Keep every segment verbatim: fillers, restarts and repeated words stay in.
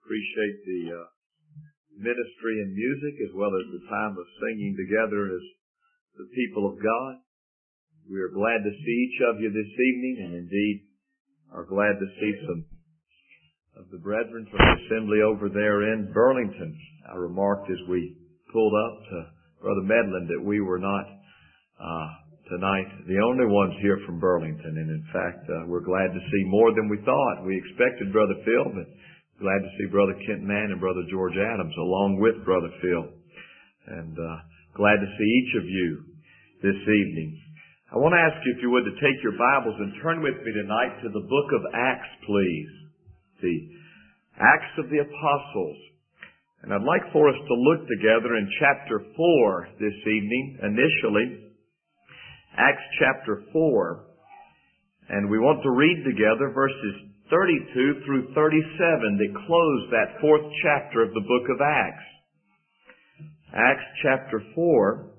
appreciate the uh, ministry and music as well as the time of singing together as the people of God. We are glad to see each of you this evening, and indeed are glad to see some of the brethren from the assembly over there in Burlington. I remarked as we pulled up to Brother Medlin that we were not uh, tonight the only ones here from Burlington, and in fact uh, we're glad to see more than we thought. We expected Brother Phil, but glad to see Brother Kent Mann and Brother George Adams along with Brother Phil, and uh, glad to see each of you this evening. I want to ask you, if you would, to take your Bibles and turn with me tonight to the book of Acts, please. The Acts of the Apostles. And I'd like for us to look together in chapter four this evening, initially. Acts chapter four. And we want to read together verses thirty-two through thirty-seven that close that fourth chapter of the book of Acts. Acts chapter four.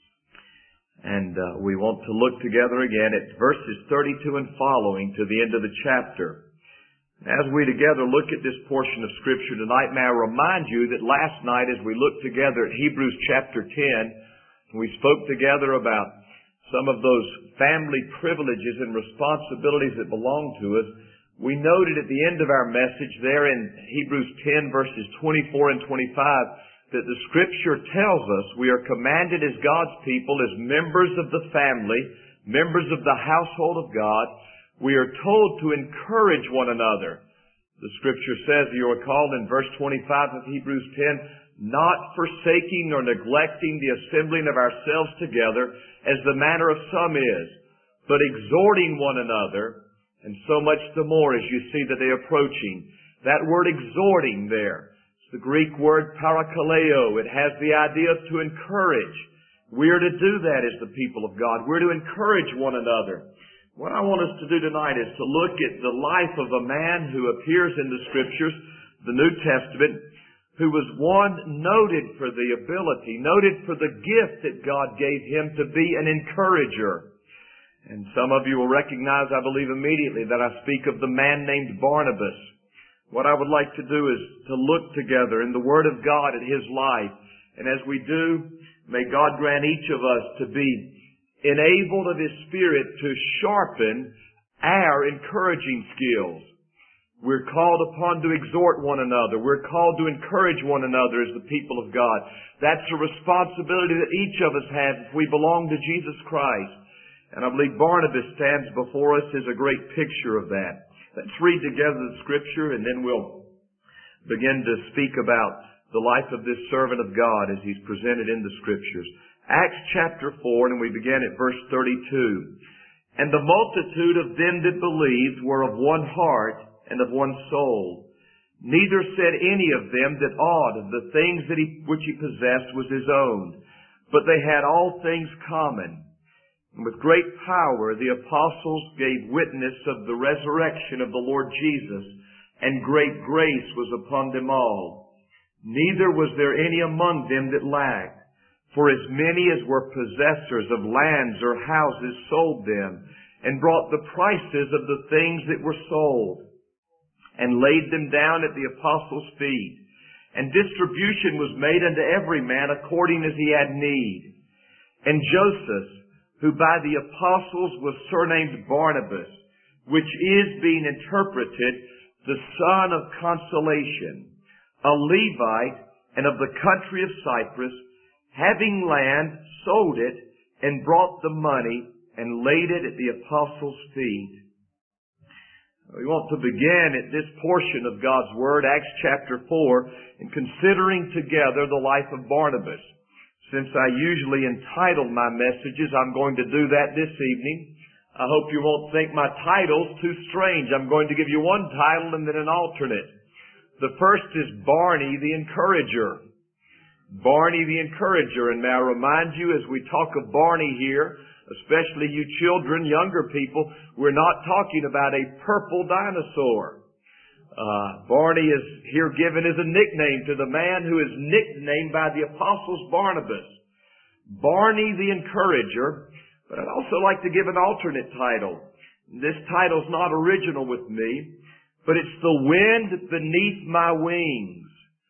And uh, we want to look together again at verses thirty-two and following to the end of the chapter. As we together look at this portion of Scripture tonight, may I remind you that last night as we looked together at Hebrews chapter ten, we spoke together about some of those family privileges and responsibilities that belong to us. We noted at the end of our message there in Hebrews ten verses twenty-four and twenty-five that the Scripture tells us we are commanded as God's people, as members of the family, members of the household of God, we are told to encourage one another. The Scripture says, you are called in verse twenty-five of Hebrews ten, not forsaking or neglecting the assembling of ourselves together, as the manner of some is, but exhorting one another, and so much the more as you see the day approaching. That word exhorting there, it's the Greek word parakaleo. It has the idea of to encourage. We are to do that as the people of God. We're to encourage one another. What I want us to do tonight is to look at the life of a man who appears in the Scriptures, the New Testament, who was one noted for the ability, noted for the gift that God gave him to be an encourager. And some of you will recognize, I believe immediately, that I speak of the man named Barnabas. What I would like to do is to look together in the Word of God at his life. And as we do, may God grant each of us to be enabled of His Spirit to sharpen our encouraging skills. We're called upon to exhort one another. We're called to encourage one another as the people of God. That's a responsibility that each of us has if we belong to Jesus Christ. And I believe Barnabas stands before us as a great picture of that. Let's read together the Scripture, and then we'll begin to speak about the life of this servant of God as he's presented in the Scriptures. Acts chapter four, and we begin at verse thirty-two. And the multitude of them that believed were of one heart and of one soul. Neither said any of them that aught of the things that he, which he possessed was his own, but they had all things common. And with great power the apostles gave witness of the resurrection of the Lord Jesus, and great grace was upon them all. Neither was there any among them that lacked, for as many as were possessors of lands or houses sold them, and brought the prices of the things that were sold, and laid them down at the apostles' feet. And distribution was made unto every man according as he had need. And Joseph, who by the apostles was surnamed Barnabas, which is being interpreted the son of consolation, a Levite, and of the country of Cyprus, having land, sold it, and brought the money, and laid it at the apostles' feet. We want to begin at this portion of God's Word, Acts chapter four, in considering together the life of Barnabas. Since I usually entitle my messages, I'm going to do that this evening. I hope you won't think my title's too strange. I'm going to give you one title and then an alternate. The first is Barney the Encourager. Barney the Encourager. And may I remind you, as we talk of Barney here, especially you children, younger people, we're not talking about a purple dinosaur. Uh, Barney is here given as a nickname to the man who is nicknamed by the apostles Barnabas. Barney the Encourager. But I'd also like to give an alternate title. This title's not original with me, but it's the wind beneath my wings.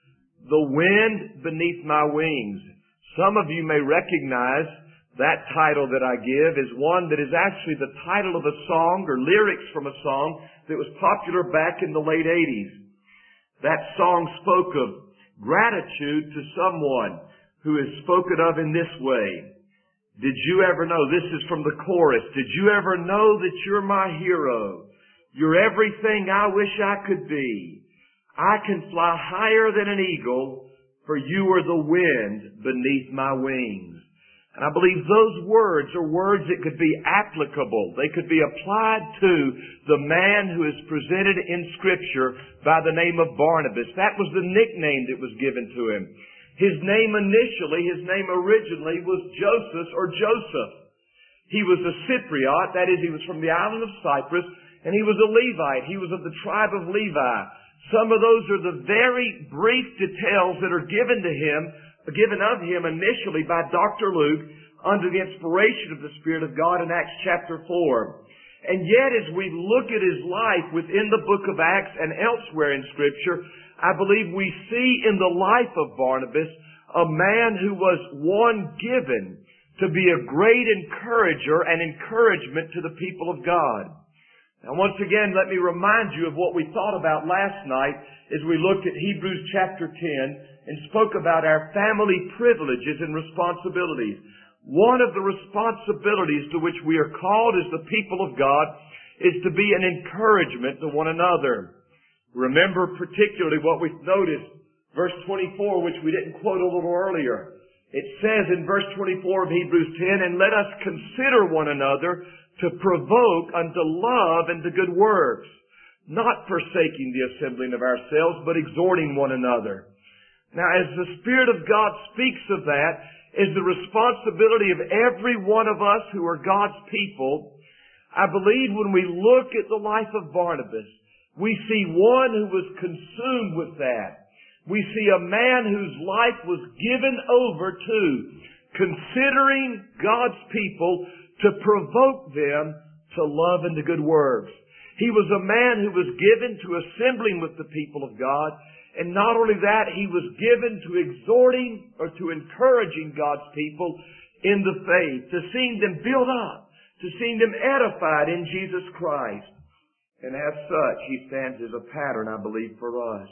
The wind beneath my wings. Some of you may recognize that title that I give is one that is actually the title of a song or lyrics from a song that was popular back in the late eighties. That song spoke of gratitude to someone who is spoken of in this way. Did you ever know, this is from the chorus, did you ever know that you're my hero? You're everything I wish I could be. I can fly higher than an eagle, for you are the wind beneath my wings. And I believe those words are words that could be applicable. They could be applied to the man who is presented in Scripture by the name of Barnabas. That was the nickname that was given to him. His name initially, his name originally was Joseph or Joseph. He was a Cypriot, that is, he was from the island of Cyprus, and he was a Levite. He was of the tribe of Levi. Some of those are the very brief details that are given to him given of him initially by Doctor Luke under the inspiration of the Spirit of God in Acts chapter four. And yet as we look at his life within the book of Acts and elsewhere in Scripture, I believe we see in the life of Barnabas a man who was one given to be a great encourager and encouragement to the people of God. Now once again, let me remind you of what we thought about last night as we looked at Hebrews chapter ten and spoke about our family privileges and responsibilities. One of the responsibilities to which we are called as the people of God is to be an encouragement to one another. Remember particularly what we've noticed, verse twenty-four, which we didn't quote a little earlier. It says in verse twenty-four of Hebrews ten, and let us consider one another to provoke unto love and to good works, not forsaking the assembling of ourselves, but exhorting one another. Now, as the Spirit of God speaks of that, is the responsibility of every one of us who are God's people. I believe when we look at the life of Barnabas, we see one who was consumed with that. We see a man whose life was given over to considering God's people to provoke them to love and to good works. He was a man who was given to assembling with the people of God. And not only that, he was given to exhorting or to encouraging God's people in the faith, to seeing them built up, to seeing them edified in Jesus Christ. And as such, he stands as a pattern, I believe, for us.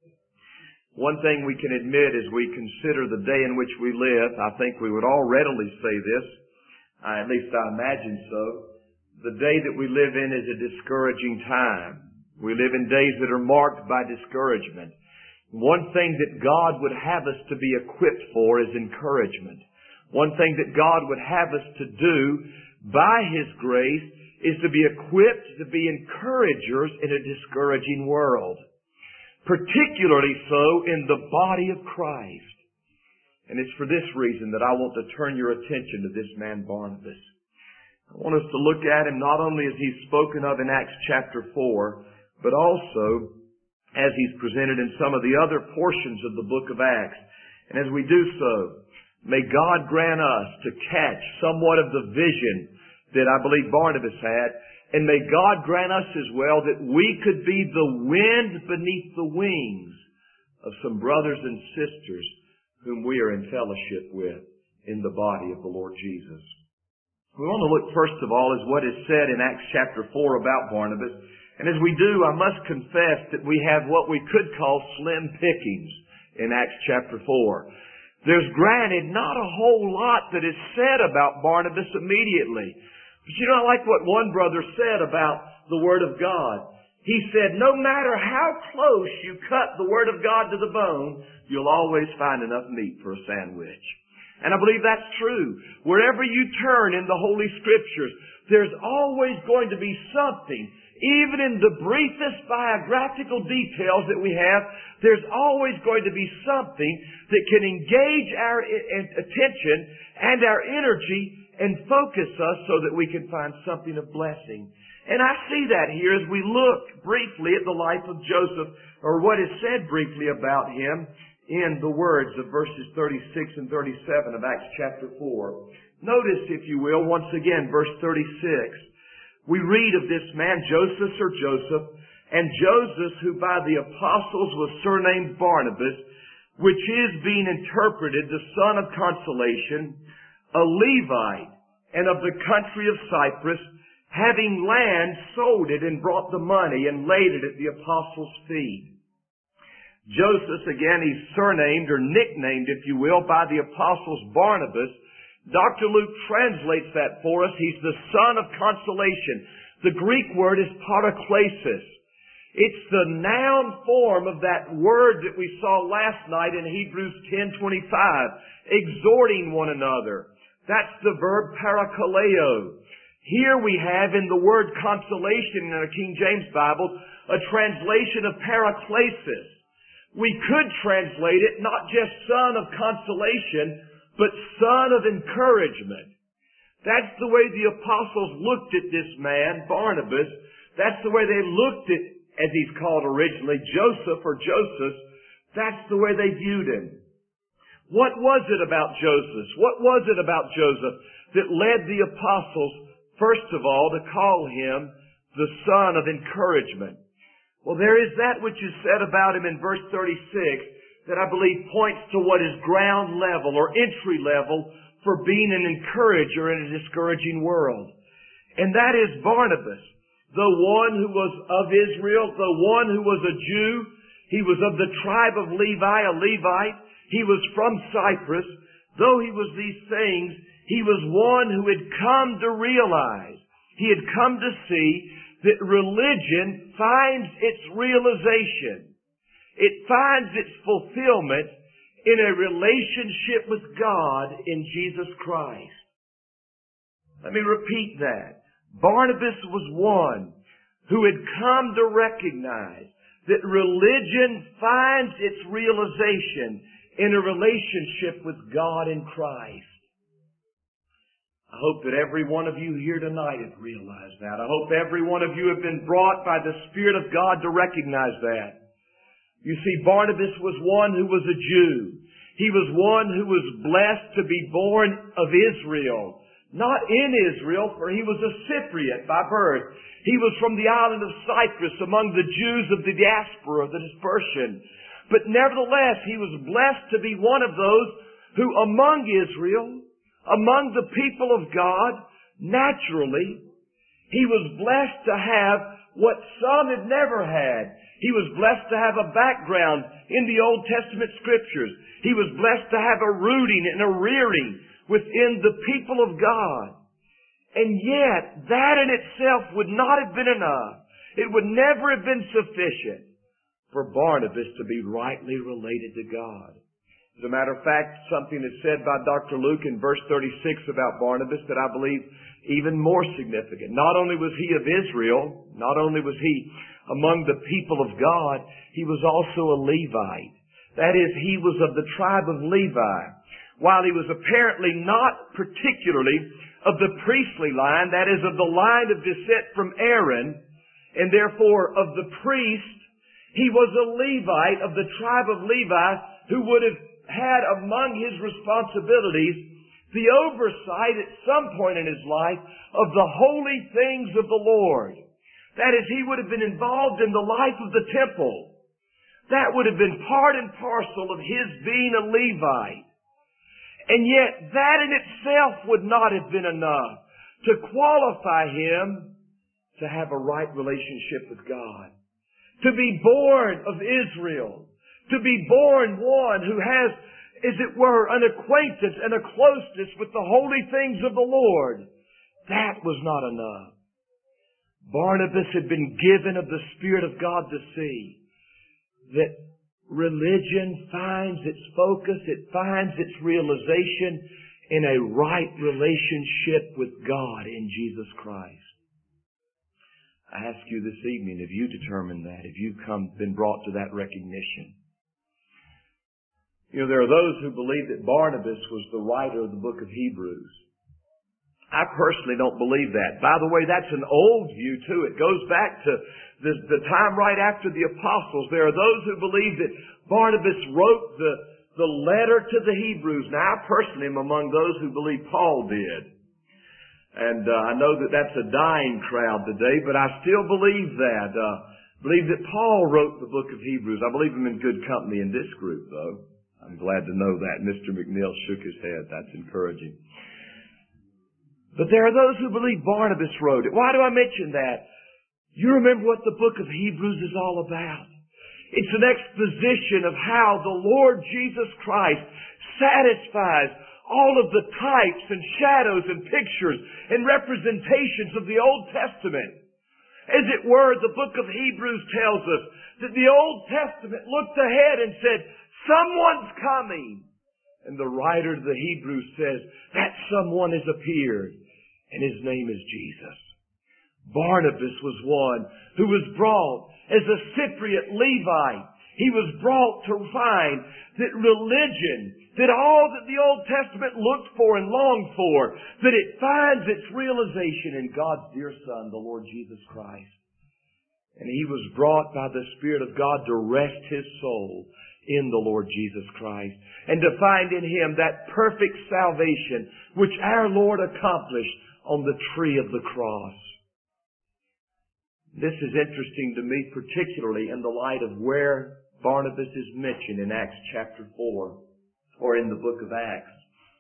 One thing we can admit as we consider the day in which we live, I think we would all readily say this, at least I imagine so, the day that we live in is a discouraging time. We live in days that are marked by discouragement. One thing that God would have us to be equipped for is encouragement. One thing that God would have us to do by His grace is to be equipped to be encouragers in a discouraging world. Particularly so in the body of Christ. And it's for this reason that I want to turn your attention to this man Barnabas. I want us to look at him not only as he's spoken of in Acts chapter four, but also as he's presented in some of the other portions of the book of Acts. And as we do so, may God grant us to catch somewhat of the vision that I believe Barnabas had, and may God grant us as well that we could be the wind beneath the wings of some brothers and sisters whom we are in fellowship with in the body of the Lord Jesus. We want to look first of all at what is said in Acts chapter four about Barnabas. And as we do, I must confess that we have what we could call slim pickings in Acts chapter four. There's granted not a whole lot that is said about Barnabas immediately. But you know, like what one brother said about the Word of God. He said, no matter how close you cut the Word of God to the bone, you'll always find enough meat for a sandwich. And I believe that's true. Wherever you turn in the Holy Scriptures, there's always going to be something. Even in the briefest biographical details that we have, there's always going to be something that can engage our attention and our energy and focus us so that we can find something of blessing. And I see that here as we look briefly at the life of Joseph, or what is said briefly about him in the words of verses thirty-six and thirty-seven of Acts chapter four. Notice, if you will, once again, verse thirty-six. We read of this man, Joseph or Joseph, and Joseph, who by the apostles was surnamed Barnabas, which is being interpreted the son of consolation, a Levite, and of the country of Cyprus, having land, sold it and brought the money and laid it at the apostles' feet. Joseph, again, he's surnamed or nicknamed, if you will, by the apostles Barnabas. Doctor Luke translates that for us. He's the son of consolation. The Greek word is paraklesis. It's the noun form of that word that we saw last night in Hebrews ten twenty-five, exhorting one another. That's the verb parakaleo. Here we have in the word consolation in our King James Bible a translation of paraklesis. We could translate it not just son of consolation, but son of encouragement. That's the way the apostles looked at this man, Barnabas. That's the way they looked at, as he's called originally, Joseph or Joseph. That's the way they viewed him. What was it about Joseph? What was it about Joseph that led the apostles, first of all, to call him the son of encouragement? Well, there is that which is said about him in verse thirty-six that I believe points to what is ground level or entry level for being an encourager in a discouraging world. And that is Barnabas, the one who was of Israel, the one who was a Jew. He was of the tribe of Levi, a Levite. He was from Cyprus. Though he was these things, he was one who had come to realize, he had come to see that religion finds its realization. It finds its fulfillment in a relationship with God in Jesus Christ. Let me repeat that. Barnabas was one who had come to recognize that religion finds its realization in a relationship with God in Christ. I hope that every one of you here tonight have realized that. I hope every one of you have been brought by the Spirit of God to recognize that. You see, Barnabas was one who was a Jew. He was one who was blessed to be born of Israel. Not in Israel, for he was a Cypriot by birth. He was from the island of Cyprus among the Jews of the diaspora, the dispersion. But nevertheless, he was blessed to be one of those who among Israel, among the people of God, naturally, he was blessed to have what some had never had. He was blessed to have a background in the Old Testament Scriptures. He was blessed to have a rooting and a rearing within the people of God. And yet, that in itself would not have been enough. It would never have been sufficient for Barnabas to be rightly related to God. As a matter of fact, something is said by Doctor Luke in verse thirty-six about Barnabas that I believe even more significant. Not only was he of Israel, not only was he among the people of God, he was also a Levite. That is, he was of the tribe of Levi. While he was apparently not particularly of the priestly line, that is, of the line of descent from Aaron, and therefore of the priest, he was a Levite of the tribe of Levi who would have had among his responsibilities the oversight at some point in his life of the holy things of the Lord. That is, he would have been involved in the life of the temple. That would have been part and parcel of his being a Levite. And yet, that in itself would not have been enough to qualify him to have a right relationship with God. To be born of Israel. To be born one who has, as it were, an acquaintance and a closeness with the holy things of the Lord. That was not enough. Barnabas had been given of the Spirit of God to see that religion finds its focus, it finds its realization in a right relationship with God in Jesus Christ. I ask you this evening, have you determined that? Have you come, been brought to that recognition? You know, there are those who believe that Barnabas was the writer of the book of Hebrews. I personally don't believe that. By the way, that's an old view too. It goes back to the, the time right after the apostles. There are those who believe that Barnabas wrote the, the letter to the Hebrews. Now, I personally am among those who believe Paul did. And uh, I know that that's a dying crowd today, but I still believe that. Uh, I believe that Paul wrote the book of Hebrews. I believe I'm in good company in this group, though. I'm glad to know that. Mister McNeil shook his head. That's encouraging. But there are those who believe Barnabas wrote it. Why do I mention that? You remember what the book of Hebrews is all about. It's an exposition of how the Lord Jesus Christ satisfies all of the types and shadows and pictures and representations of the Old Testament. As it were, the book of Hebrews tells us that the Old Testament looked ahead and said, someone's coming. And the writer of the Hebrews says, that someone has appeared, and his name is Jesus. Barnabas was one who was brought as a Cypriot Levite. He was brought to find that religion, that all that the Old Testament looked for and longed for, that it finds its realization in God's dear Son, the Lord Jesus Christ. And he was brought by the Spirit of God to rest his soul in the Lord Jesus Christ, and to find in him that perfect salvation which our Lord accomplished on the tree of the cross. This is interesting to me, particularly in the light of where Barnabas is mentioned in Acts chapter four, or in the book of Acts.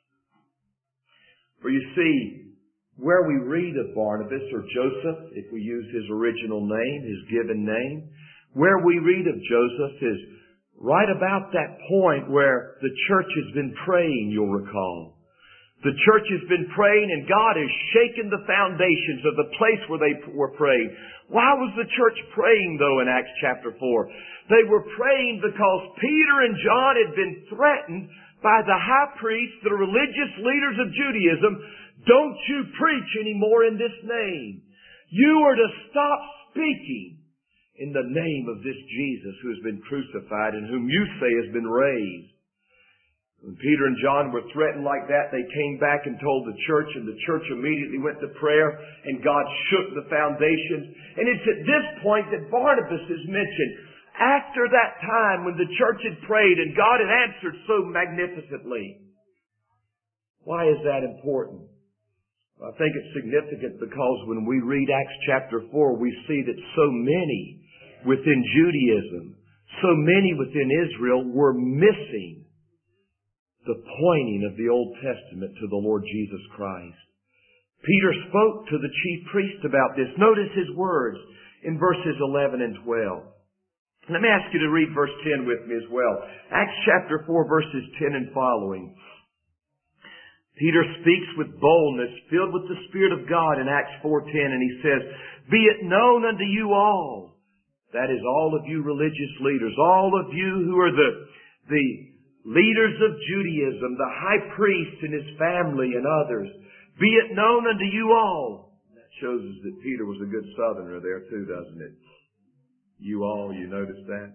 For you see, where we read of Barnabas, or Joseph, if we use his original name, his given name, where we read of Joseph is right about that point where the church has been praying, you'll recall. The church has been praying, and God has shaken the foundations of the place where they were praying. Why was the church praying, though, in Acts chapter four? They were praying because Peter and John had been threatened by the high priests, the religious leaders of Judaism. Don't you preach anymore in this name. You are to stop speaking in the name of this Jesus who has been crucified and whom you say has been raised. When Peter and John were threatened like that, they came back and told the church, and the church immediately went to prayer, and God shook the foundations. And it's at this point that Barnabas is mentioned. After that time when the church had prayed and God had answered so magnificently. Why is that important? Well, I think it's significant because when we read Acts chapter four, we see that so many within Judaism, so many within Israel were missing the pointing of the Old Testament to the Lord Jesus Christ. Peter spoke to the chief priest about this. Notice his words in verses eleven and twelve. Let me ask you to read verse ten with me as well. Acts chapter four, verses ten and following. Peter speaks with boldness, filled with the Spirit of God in Acts four ten, and he says, "Be it known unto you all," that is, all of you religious leaders, all of you who are the, the leaders of Judaism, the high priest and his family and others, "be it known unto you all." That shows us that Peter was a good southerner there too, doesn't it? You all, you notice that?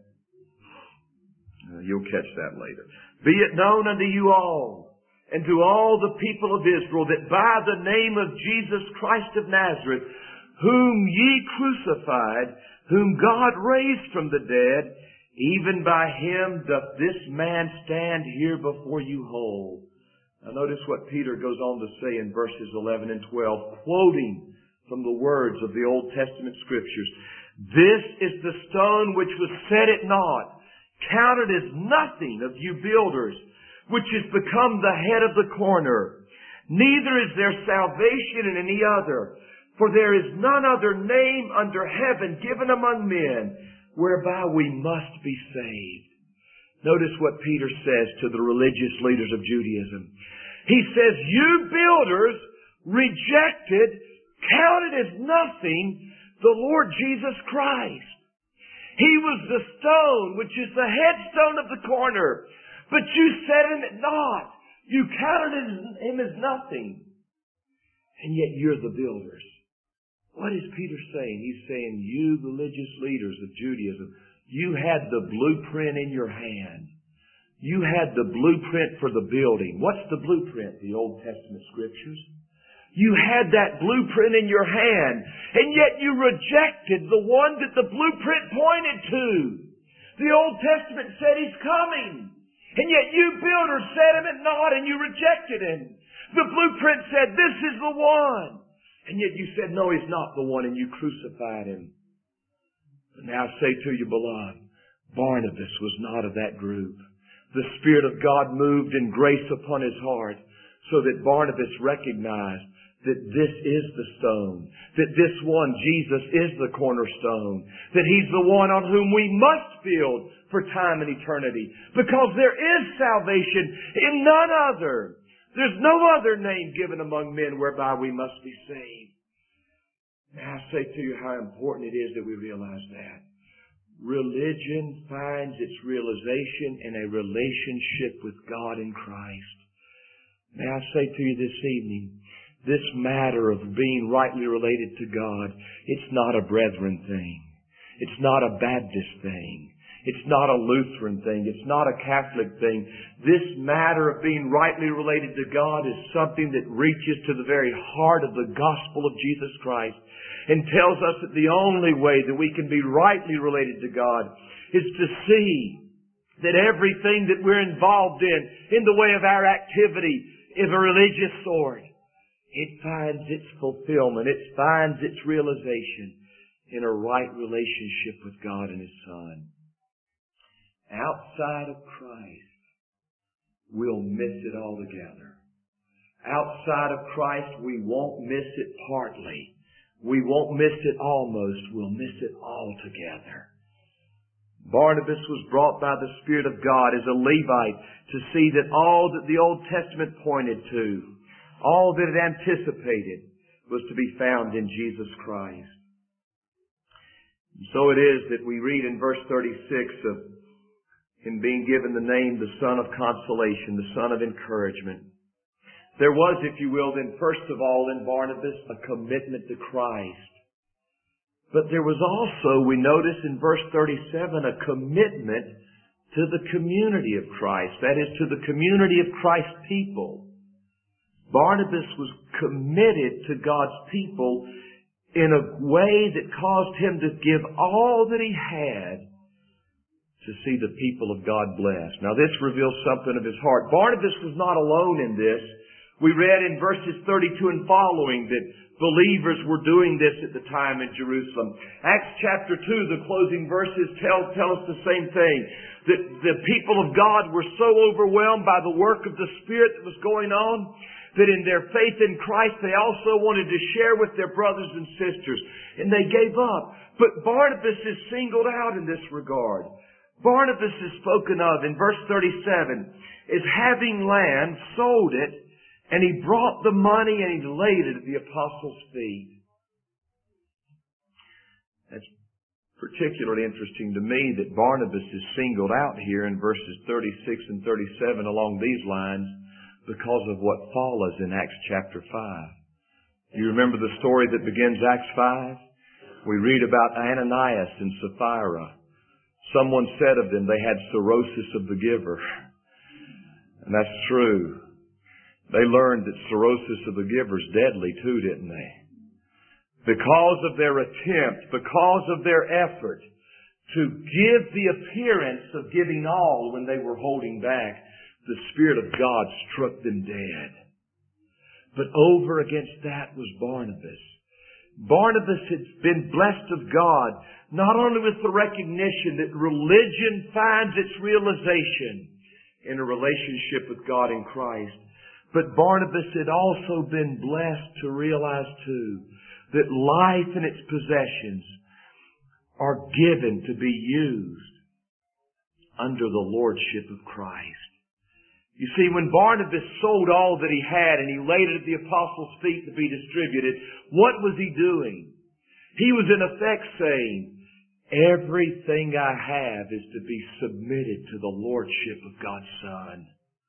Uh, you'll catch that later. "Be it known unto you all, and to all the people of Israel, that by the name of Jesus Christ of Nazareth, whom ye crucified, whom God raised from the dead, even by him doth this man stand here before you whole." Now notice what Peter goes on to say in verses eleven and twelve, quoting from the words of the Old Testament Scriptures. "This is the stone which was set at naught, counted as nothing of you builders, which is become the head of the corner. Neither is there salvation in any other, for there is none other name under heaven given among men, whereby we must be saved." Notice what Peter says to the religious leaders of Judaism. He says, "You builders rejected, counted as nothing, the Lord Jesus Christ. He was the stone, which is the headstone of the corner, but you set him at naught. You counted him as nothing. And yet you're the builders." What is Peter saying? He's saying, you religious leaders of Judaism, you had the blueprint in your hand. You had the blueprint for the building. What's the blueprint? The Old Testament Scriptures. You had that blueprint in your hand, and yet you rejected the one that the blueprint pointed to. The Old Testament said he's coming, and yet you builders set him at naught and you rejected him. The blueprint said this is the one, and yet you said no, he's not the one, and you crucified him. Now I say to you, beloved, Barnabas was not of that group. The Spirit of God moved in grace upon his heart so that Barnabas recognized that this is the stone, that this one, Jesus, is the cornerstone, that He's the one on whom we must build for time and eternity, because there is salvation in none other. There's no other name given among men whereby we must be saved. Now I say to you how important it is that we realize that. Religion finds its realization in a relationship with God in Christ. Now I say to you this evening, this matter of being rightly related to God, it's not a brethren thing. It's not a Baptist thing. It's not a Lutheran thing. It's not a Catholic thing. This matter of being rightly related to God is something that reaches to the very heart of the gospel of Jesus Christ and tells us that the only way that we can be rightly related to God is to see that everything that we're involved in, in the way of our activity, is a religious sort. It finds its fulfillment. It finds its realization in a right relationship with God and His Son. Outside of Christ, we'll miss it altogether. Outside of Christ, we won't miss it partly. We won't miss it almost. We'll miss it altogether. Barnabas was brought by the Spirit of God as a Levite to see that all that the Old Testament pointed to, all that it anticipated, was to be found in Jesus Christ. And so it is that we read in verse thirty-six of Him being given the name the Son of Consolation, the Son of Encouragement. There was, if you will, then first of all in Barnabas a commitment to Christ. But there was also, we notice in verse thirty-seven, a commitment to the community of Christ. That is, to the community of Christ's people. Barnabas was committed to God's people in a way that caused him to give all that he had to see the people of God blessed. Now this reveals something of his heart. Barnabas was not alone in this. We read in verses thirty-two and following that believers were doing this at the time in Jerusalem. Acts chapter two, the closing verses tell, tell us the same thing. That the people of God were so overwhelmed by the work of the Spirit that was going on, that in their faith in Christ they also wanted to share with their brothers and sisters. And they gave up. But Barnabas is singled out in this regard. Barnabas is spoken of in verse thirty-seven as having land, sold it, and he brought the money and he laid it at the apostles' feet. That's particularly interesting to me that Barnabas is singled out here in verses thirty-six and thirty-seven along these lines because of what follows in Acts chapter five. You remember the story that begins Acts five? We read about Ananias and Sapphira. Someone said of them they had cirrhosis of the giver. And that's true. They learned that cirrhosis of the giver is deadly too, didn't they? Because of their attempt, because of their effort to give the appearance of giving all when they were holding back, the Spirit of God struck them dead. But over against that was Barnabas. Barnabas had been blessed of God, not only with the recognition that religion finds its realization in a relationship with God in Christ, but Barnabas had also been blessed to realize too that life and its possessions are given to be used under the lordship of Christ. You see, when Barnabas sold all that he had and he laid it at the apostles' feet to be distributed, what was he doing? He was in effect saying, everything I have is to be submitted to the lordship of God's Son.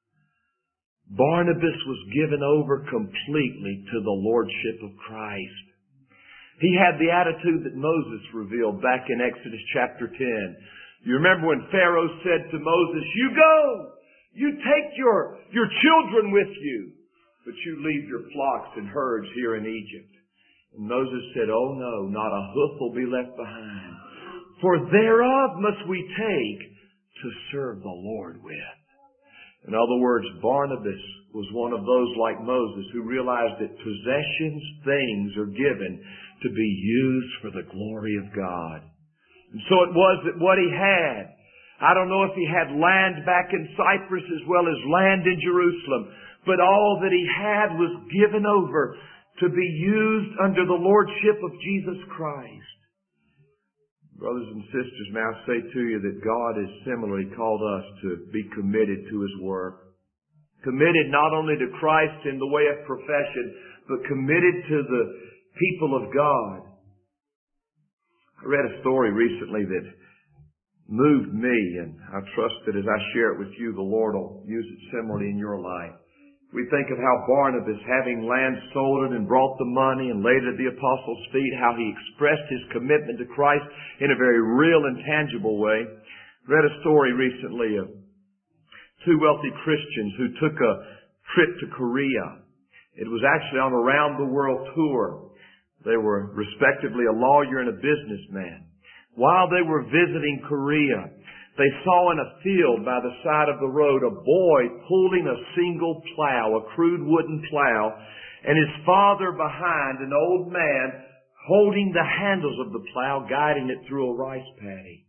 Barnabas was given over completely to the lordship of Christ. He had the attitude that Moses revealed back in Exodus chapter ten. You remember when Pharaoh said to Moses, you go, you take your, your children with you, but you leave your flocks and herds here in Egypt. And Moses said, oh no, not a hoof will be left behind. For thereof must we take to serve the Lord with. In other words, Barnabas was one of those like Moses who realized that possessions, things are given to be used for the glory of God. And so it was that what he had, I don't know if he had land back in Cyprus as well as land in Jerusalem, but all that he had was given over to be used under the lordship of Jesus Christ. Brothers and sisters, may I say to you that God has similarly called us to be committed to His work. Committed not only to Christ in the way of profession, but committed to the people of God. I read a story recently that moved me, and I trust that as I share it with you, the Lord will use it similarly in your life. We think of how Barnabas, having land sold it and brought the money and laid it at the apostles' feet, how he expressed his commitment to Christ in a very real and tangible way. I read a story recently of two wealthy Christians who took a trip to Korea. It was actually on a round-the-world tour. They were respectively a lawyer and a businessman. While they were visiting Korea, they saw in a field by the side of the road a boy pulling a single plow, a crude wooden plow, and his father behind, an old man, holding the handles of the plow, guiding it through a rice paddy.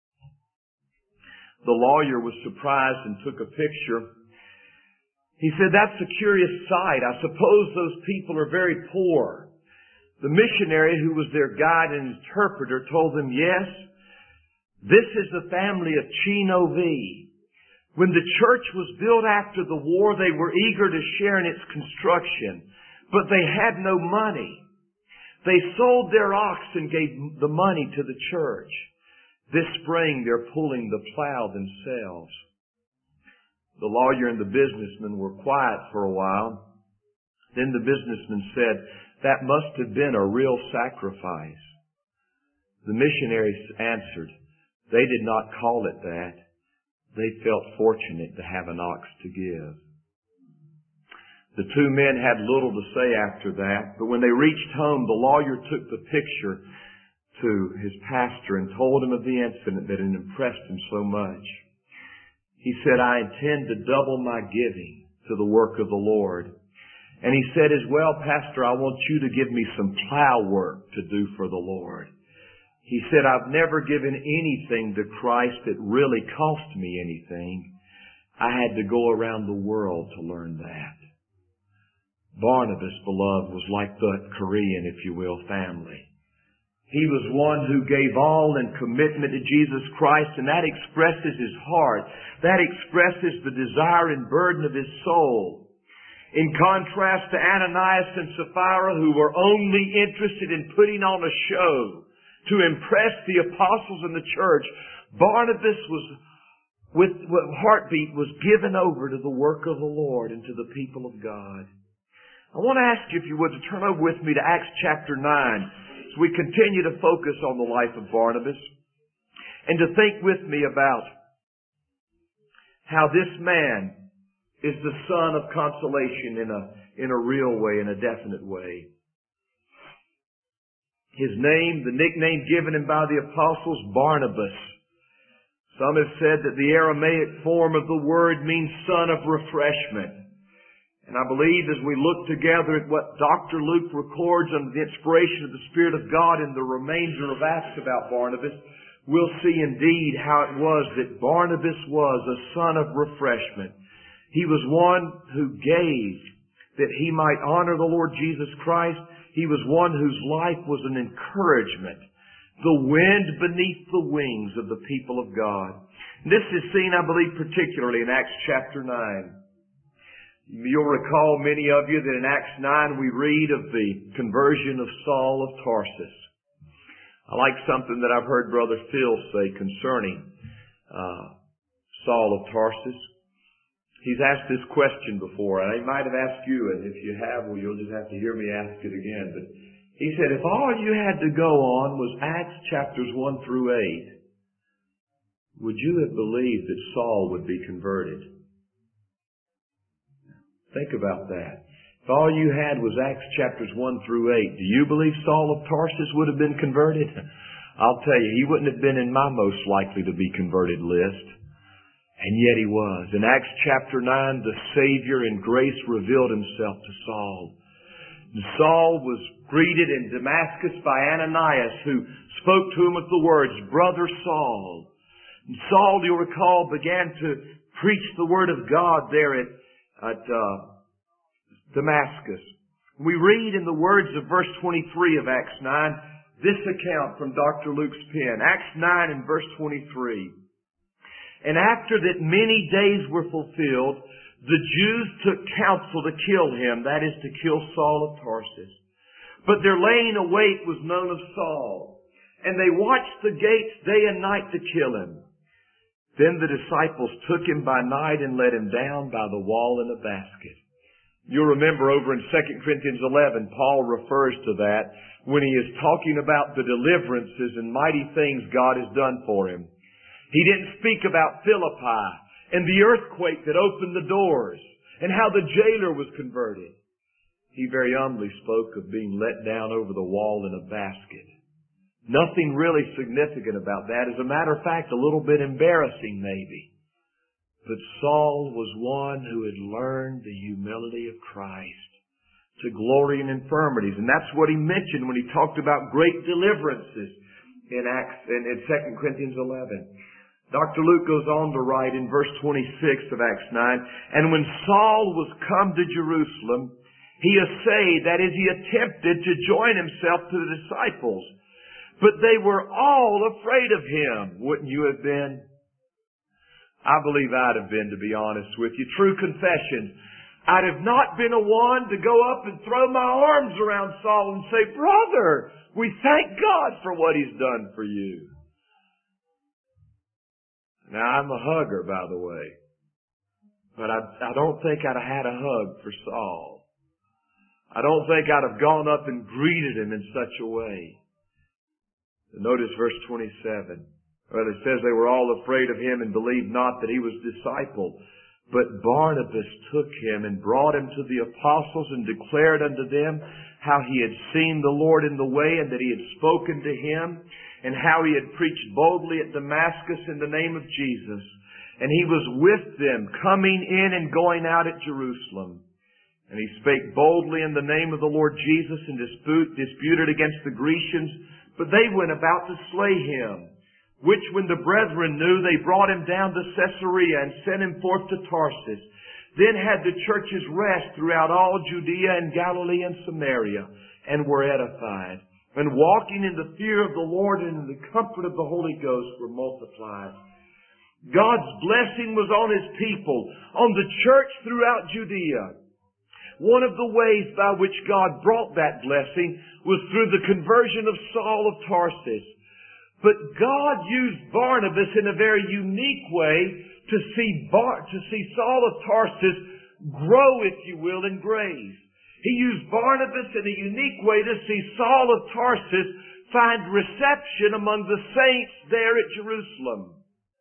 The lawyer was surprised and took a picture. He said, "That's a curious sight. I suppose those people are very poor." The missionary who was their guide and interpreter told them, "Yes, this is the family of Chino V. When the church was built after the war, they were eager to share in its construction, but they had no money. They sold their ox and gave the money to the church. This spring, they're pulling the plow themselves." The lawyer and the businessman were quiet for a while. Then the businessman said, "That must have been a real sacrifice." The missionaries answered, "They did not call it that. They felt fortunate to have an ox to give." The two men had little to say after that, but when they reached home, the lawyer took the picture to his pastor and told him of the incident that had impressed him so much. He said, "I intend to double my giving to the work of the Lord." And he said as well, "Pastor, I want you to give me some plow work to do for the Lord." He said, "I've never given anything to Christ that really cost me anything. I had to go around the world to learn that." Barnabas, beloved, was like the Korean, if you will, family. He was one who gave all in commitment to Jesus Christ, and that expresses his heart. That expresses the desire and burden of his soul. In contrast to Ananias and Sapphira, who were only interested in putting on a show to impress the apostles and the church, Barnabas was, with heartbeat, was given over to the work of the Lord and to the people of God. I want to ask you, if you would, to turn over with me to Acts chapter nine as we continue to focus on the life of Barnabas, and to think with me about how this man is the son of consolation in a, in a real way, in a definite way. His name, the nickname given him by the apostles, Barnabas. Some have said that the Aramaic form of the word means son of refreshment. And I believe as we look together at what Doctor Luke records under the inspiration of the Spirit of God in the remainder of Acts about Barnabas, we'll see indeed how it was that Barnabas was a son of refreshment. He was one who gave that he might honor the Lord Jesus Christ. He was one whose life was an encouragement, the wind beneath the wings of the people of God. And this is seen, I believe, particularly in Acts chapter nine. You'll recall, many of you, that in Acts nine we read of the conversion of Saul of Tarsus. I like something that I've heard Brother Phil say concerning uh, Saul of Tarsus. He's asked this question before, and he might have asked you, and if you have, well, you'll just have to hear me ask it again. But he said, if all you had to go on was Acts chapters one through eight, would you have believed that Saul would be converted? Think about that. If all you had was Acts chapters one through eight, do you believe Saul of Tarsus would have been converted? I'll tell you, he wouldn't have been in my most likely to be converted list. And yet he was. In Acts chapter nine, the Savior in grace revealed himself to Saul. Saul was greeted in Damascus by Ananias, who spoke to him with the words, "Brother Saul." And Saul, you'll recall, began to preach the Word of God there at, at uh, Damascus. We read in the words of verse twenty-three of Acts nine, this account from Doctor Luke's pen. Acts nine and verse twenty-three. "And after that many days were fulfilled, the Jews took counsel to kill him," that is, to kill Saul of Tarsus. "But their laying await was known of Saul, and they watched the gates day and night to kill him. Then the disciples took him by night and let him down by the wall in a basket." You'll remember over in Second Corinthians eleven, Paul refers to that when he is talking about the deliverances and mighty things God has done for him. He didn't speak about Philippi and the earthquake that opened the doors and how the jailer was converted. He very humbly spoke of being let down over the wall in a basket. Nothing really significant about that. As a matter of fact, a little bit embarrassing maybe. But Saul was one who had learned the humility of Christ to glory in infirmities. And that's what he mentioned when he talked about great deliverances in Acts and in Second Corinthians eleven. Doctor Luke goes on to write in verse twenty-six of Acts nine, "And when Saul was come to Jerusalem, he essayed," that is, he attempted to join himself to the disciples. "But they were all afraid of him." Wouldn't you have been? I believe I'd have been, to be honest with you. True confession. I'd have not been a one to go up and throw my arms around Saul and say, "Brother, we thank God for what He's done for you." Now, I'm a hugger, by the way. But I, I don't think I'd have had a hug for Saul. I don't think I'd have gone up and greeted him in such a way. Notice verse twenty-seven. Well, it says they were all afraid of him and believed not that he was discipled. But Barnabas took him and brought him to the apostles and declared unto them how he had seen the Lord in the way and that he had spoken to him, and how he had preached boldly at Damascus in the name of Jesus. And he was with them, coming in and going out at Jerusalem. And he spake boldly in the name of the Lord Jesus and dispute, disputed against the Grecians, but they went about to slay him. Which when the brethren knew, they brought him down to Caesarea and sent him forth to Tarsus. Then had the churches rest throughout all Judea and Galilee and Samaria, and were edified. And walking in the fear of the Lord and in the comfort of the Holy Ghost were multiplied. God's blessing was on His people, on the church throughout Judea. One of the ways by which God brought that blessing was through the conversion of Saul of Tarsus. But God used Barnabas in a very unique way to see Bar- to see Saul of Tarsus grow, if you will, in grace. He used Barnabas in a unique way to see Saul of Tarsus find reception among the saints there at Jerusalem.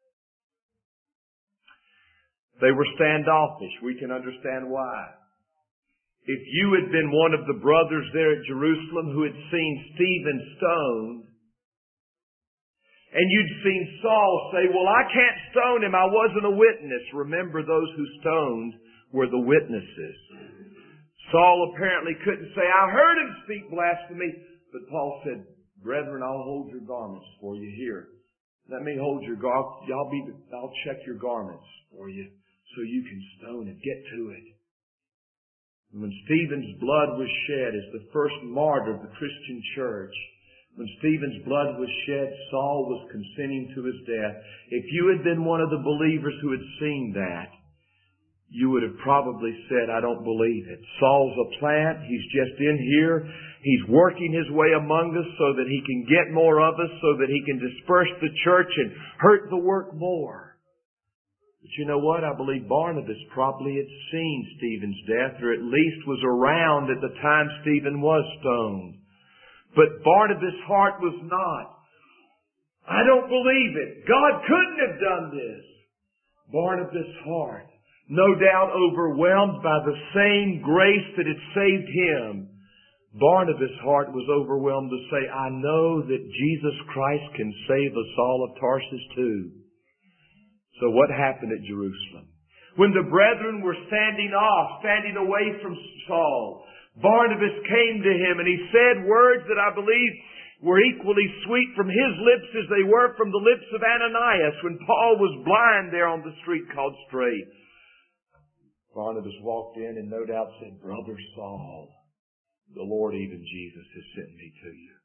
They were standoffish. We can understand why. If you had been one of the brothers there at Jerusalem who had seen Stephen stoned, and you'd seen Saul say, "Well, I can't stone him. I wasn't a witness." Remember, those who stoned were the witnesses. Saul apparently couldn't say, "I heard him speak blasphemy." But Paul said, "Brethren, I'll hold your garments for you here. Let me hold your garments. I'll be, I'll check your garments for you so you can stone him. Get to it." And when Stephen's blood was shed as the first martyr of the Christian church, when Stephen's blood was shed, Saul was consenting to his death. If you had been one of the believers who had seen that, you would have probably said, "I don't believe it. Saul's a plant. He's just in here. He's working his way among us so that he can get more of us, so that he can disperse the church and hurt the work more." But you know what? I believe Barnabas probably had seen Stephen's death, or at least was around at the time Stephen was stoned. But Barnabas' heart was not. "I don't believe it. God couldn't have done this." Barnabas' heart, no doubt overwhelmed by the same grace that had saved him, Barnabas' heart was overwhelmed to say, "I know that Jesus Christ can save a Saul of Tarsus too." So what happened at Jerusalem? When the brethren were standing off, standing away from Saul, Barnabas came to him and he said words that I believe were equally sweet from his lips as they were from the lips of Ananias when Paul was blind there on the street called Straight. Barnabas walked in and no doubt said, Brother Saul, the Lord, even Jesus, has sent me to you.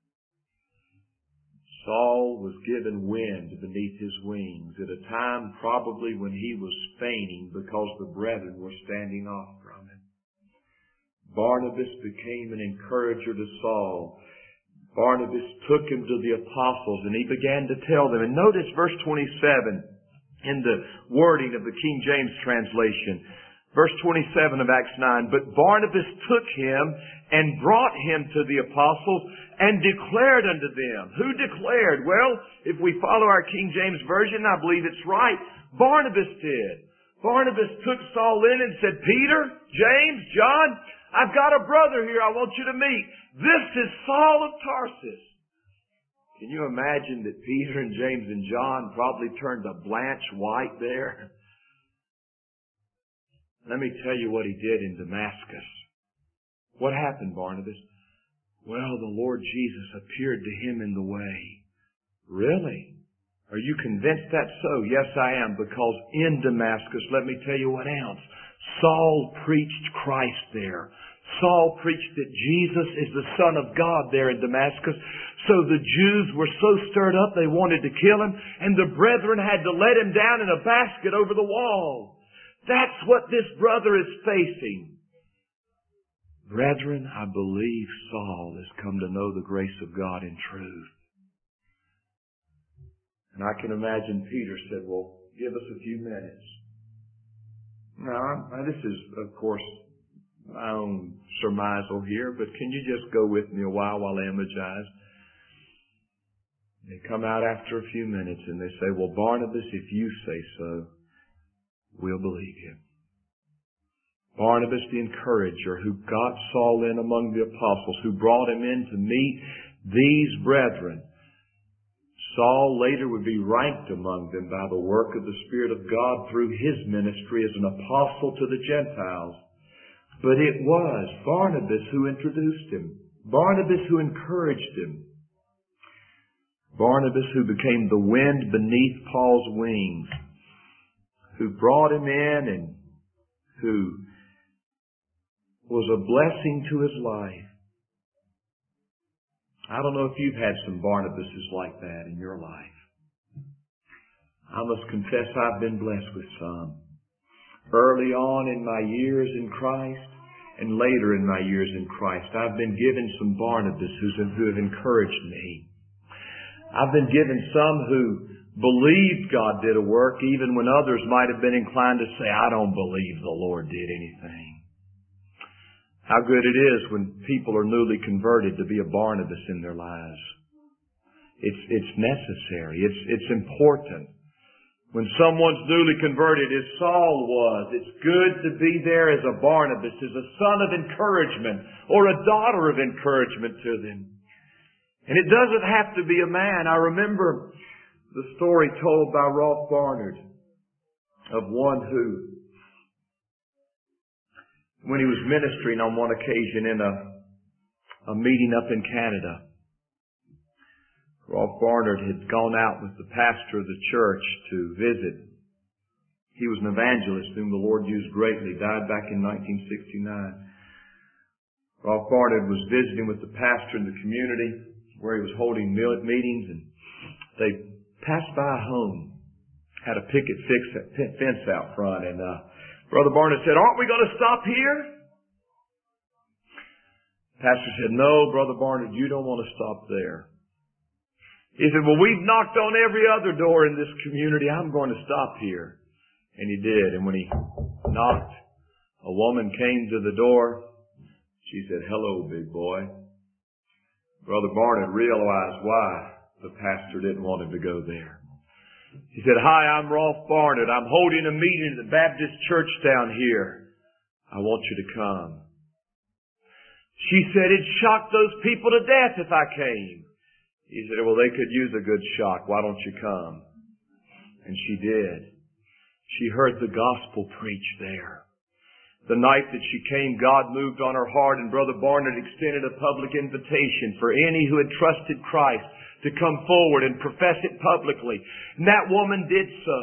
Saul was given wind beneath his wings at a time probably when he was fainting because the brethren were standing off from him. Barnabas became an encourager to Saul. Barnabas took him to the apostles and he began to tell them. And notice verse twenty-seven in the wording of the King James translation. Verse twenty-seven of Acts nine, but Barnabas took him and brought him to the apostles and declared unto them. Who declared? Well, if we follow our King James Version, I believe it's right. Barnabas did. Barnabas took Saul in and said, Peter, James, John, I've got a brother here I want you to meet. This is Saul of Tarsus. Can you imagine that Peter and James and John probably turned a blanch white there? Let me tell you what he did in Damascus. What happened, Barnabas? Well, the Lord Jesus appeared to him in the way. Really? Are you convinced that's so? Yes, I am, because in Damascus, let me tell you what else. Saul preached Christ there. Saul preached that Jesus is the Son of God there in Damascus. So the Jews were so stirred up they wanted to kill him, and the brethren had to let him down in a basket over the wall. That's what this brother is facing. Brethren, I believe Saul has come to know the grace of God in truth. And I can imagine Peter said, well, give us a few minutes. Now, this is, of course, my own surmisal here, but can you just go with me a while while I emphasize? They come out after a few minutes and they say, well, Barnabas, if you say so, we'll believe you. Barnabas, the encourager, who got Saul in among the apostles, who brought him in to meet these brethren. Saul later would be ranked among them by the work of the Spirit of God through his ministry as an apostle to the Gentiles. But it was Barnabas who introduced him. Barnabas who encouraged him. Barnabas who became the wind beneath Paul's wings. Who brought him in and who was a blessing to his life. I don't know if you've had some Barnabases like that in your life. I must confess I've been blessed with some. Early on in my years in Christ and later in my years in Christ, I've been given some Barnabases who have encouraged me. I've been given some who believed God did a work even when others might have been inclined to say, I don't believe the Lord did anything. How good it is when people are newly converted to be a Barnabas in their lives. It's, it's necessary. It's, it's important. When someone's newly converted, as Saul was, it's good to be there as a Barnabas, as a son of encouragement or a daughter of encouragement to them. And it doesn't have to be a man. I remember the story told by Rolf Barnard of one who, when he was ministering on one occasion in a, a meeting up in Canada, Rolf Barnard had gone out with the pastor of the church to visit. He was an evangelist whom the Lord used greatly, died back in nineteen sixty-nine. Rolf Barnard was visiting with the pastor in the community where he was holding meetings, and they passed by a home, had a picket fence out front, and uh, Brother Barnard said, aren't we going to stop here? Pastor said, no, Brother Barnard, you don't want to stop there. He said, well, we've knocked on every other door in this community. I'm going to stop here. And he did. And when he knocked, a woman came to the door. She said, hello, big boy. Brother Barnard realized why the pastor didn't want him to go there. He said, hi, I'm Rolf Barnard. I'm holding a meeting at the Baptist church down here. I want you to come. She said, it'd shock those people to death if I came. He said, well, they could use a good shock. Why don't you come? And she did. She heard the gospel preached there. The night that she came, God moved on her heart, and Brother Barnett extended a public invitation for any who had trusted Christ to come forward and profess it publicly. And that woman did so.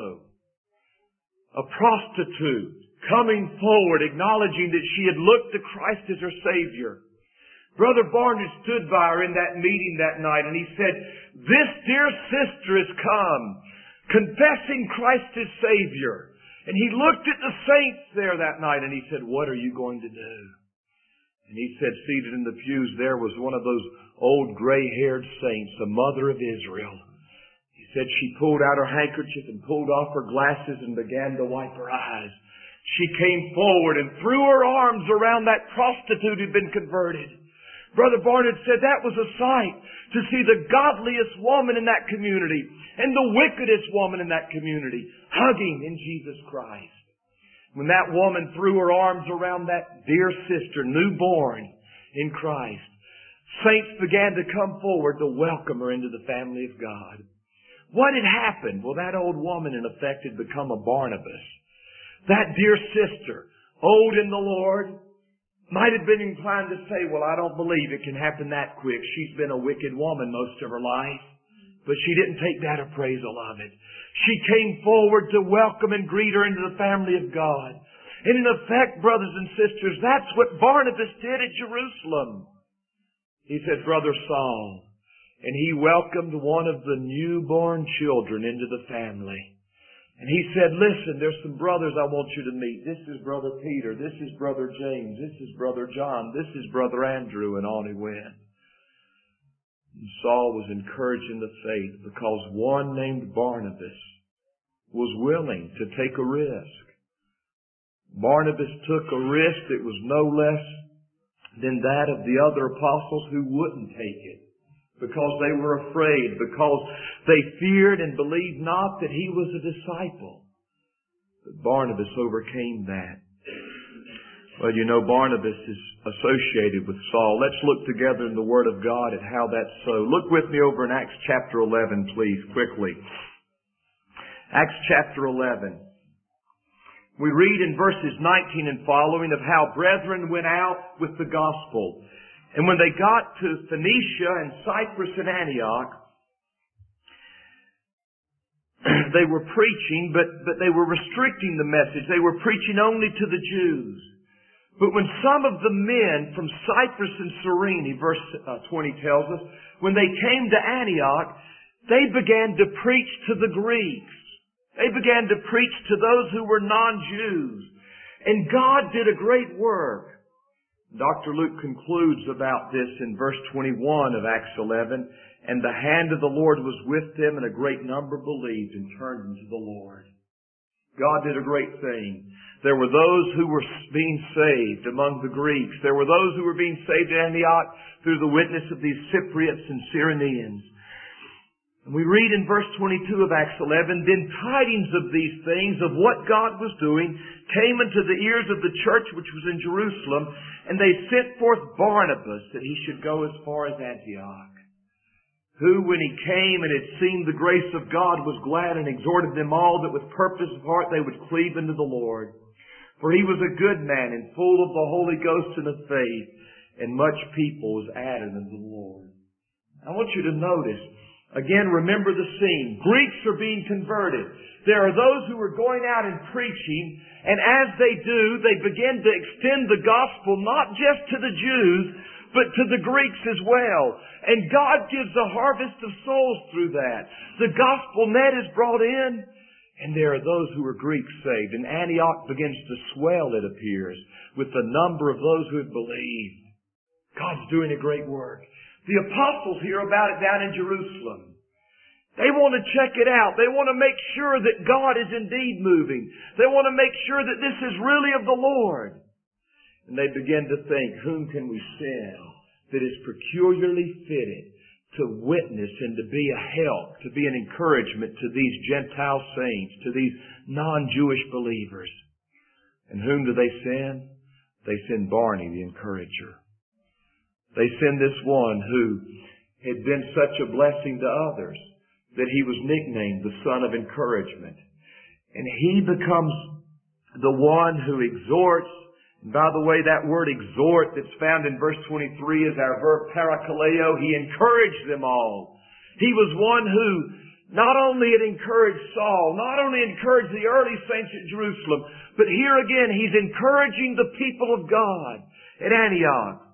A prostitute coming forward, acknowledging that she had looked to Christ as her Savior. Brother Barnett stood by her in that meeting that night, and he said, "This dear sister has come, confessing Christ as Savior." And he looked at the saints there that night and he said, "What are you going to do?" And he said, seated in the pews there was one of those old gray-haired saints, the mother of Israel. He said she pulled out her handkerchief and pulled off her glasses and began to wipe her eyes. She came forward and threw her arms around that prostitute who'd been converted. Brother Barnett said that was a sight to see the godliest woman in that community and the wickedest woman in that community hugging in Jesus Christ. When that woman threw her arms around that dear sister, newborn in Christ, saints began to come forward to welcome her into the family of God. What had happened? Well, that old woman, in effect, had become a Barnabas. That dear sister, old in the Lord, might have been inclined to say, "Well, I don't believe it can happen that quick. She's been a wicked woman most of her life." But she didn't take that appraisal of it. She came forward to welcome and greet her into the family of God. And in effect, brothers and sisters, that's what Barnabas did at Jerusalem. He said, "Brother Saul," and he welcomed one of the newborn children into the family. And he said, "Listen, there's some brothers I want you to meet. This is Brother Peter. This is Brother James. This is Brother John. This is Brother Andrew." And on he went. And Saul was encouraged in the faith because one named Barnabas was willing to take a risk. Barnabas took a risk that was no less than that of the other apostles who wouldn't take it, because they were afraid, because they feared and believed not that he was a disciple. But Barnabas overcame that. Well, you know, Barnabas is associated with Saul. Let's look together in the Word of God at how that's so. Look with me over in Acts chapter eleven, please, quickly. Acts chapter eleven. We read in verses nineteen and following of how brethren went out with the gospel. And when they got to Phoenicia and Cyprus and Antioch, they were preaching, but, but they were restricting the message. They were preaching only to the Jews. But when some of the men from Cyprus and Cyrene, verse twenty tells us, when they came to Antioch, they began to preach to the Greeks. They began to preach to those who were non-Jews. And God did a great work. Doctor Luke concludes about this in verse twenty-one of Acts eleven. "And the hand of the Lord was with them, and a great number believed and turned unto the Lord." God did a great thing. There were those who were being saved among the Greeks. There were those who were being saved at Antioch through the witness of these Cypriots and Cyrenians. And we read in verse twenty-two of Acts eleven, "Then tidings of these things, of what God was doing, came into the ears of the church which was in Jerusalem, and they sent forth Barnabas that he should go as far as Antioch. Who, when he came and had seen the grace of God, was glad and exhorted them all that with purpose of heart they would cleave unto the Lord. For he was a good man and full of the Holy Ghost and of faith, and much people was added unto the Lord." I want you to notice, again, remember the scene. Greeks are being converted. There are those who are going out and preaching, and as they do, they begin to extend the gospel not just to the Jews, but to the Greeks as well. And God gives a harvest of souls through that. The gospel net is brought in, and there are those who are Greeks saved. And Antioch begins to swell, it appears, with the number of those who have believed. God's doing a great work. The apostles hear about it down in Jerusalem. They want to check it out. They want to make sure that God is indeed moving. They want to make sure that this is really of the Lord. And they begin to think, whom can we send that is peculiarly fitted to witness and to be a help, to be an encouragement to these Gentile saints, to these non-Jewish believers? And whom do they send? They send Barney, the encourager. They send this one who had been such a blessing to others that he was nicknamed the Son of Encouragement. And he becomes the one who exhorts, And by the way, that word exhort that's found in verse twenty-three is our verb parakaleo. He encouraged them all. He was one who not only had encouraged Saul, not only encouraged the early saints at Jerusalem, but here again, he's encouraging the people of God at Antioch.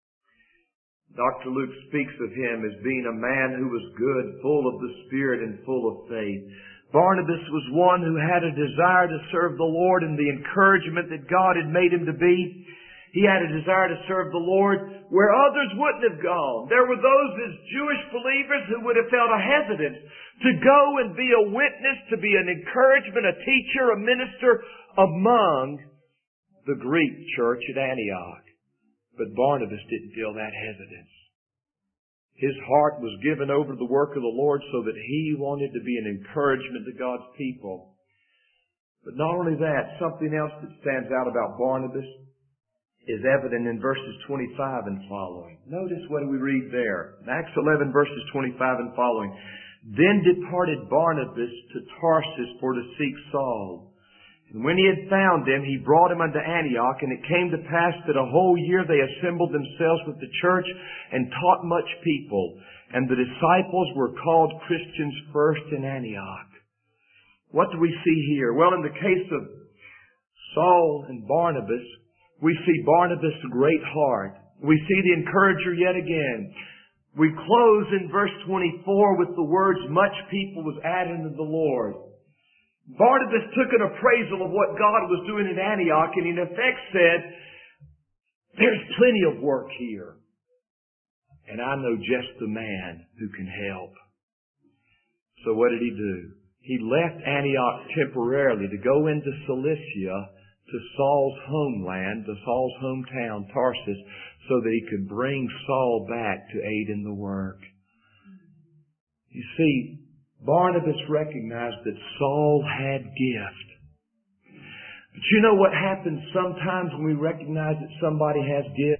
Doctor Luke speaks of him as being a man who was good, full of the Spirit and full of faith. Barnabas was one who had a desire to serve the Lord in the encouragement that God had made him to be. He had a desire to serve the Lord where others wouldn't have gone. There were those as Jewish believers who would have felt a hesitance to go and be a witness, to be an encouragement, a teacher, a minister among the Greek church at Antioch. But Barnabas didn't feel that hesitance. His heart was given over to the work of the Lord so that he wanted to be an encouragement to God's people. But not only that, something else that stands out about Barnabas is evident in verses twenty-five and following. Notice what we read there. In Acts eleven, verses twenty-five and following. Then departed Barnabas to Tarsus for to seek Saul. And when he had found him, he brought him unto Antioch, and it came to pass that a whole year they assembled themselves with the church and taught much people. And the disciples were called Christians first in Antioch. What do we see here? Well, in the case of Saul and Barnabas, we see Barnabas' great heart. We see the encourager yet again. We close in verse twenty-four with the words, much people was added unto the Lord. Barnabas took an appraisal of what God was doing in Antioch and in effect said, there's plenty of work here. And I know just the man who can help. So what did he do? He left Antioch temporarily to go into Cilicia, to Saul's homeland, to Saul's hometown, Tarsus, so that he could bring Saul back to aid in the work. You see, Barnabas recognized that Saul had gift. But you know what happens sometimes when we recognize that somebody has gift?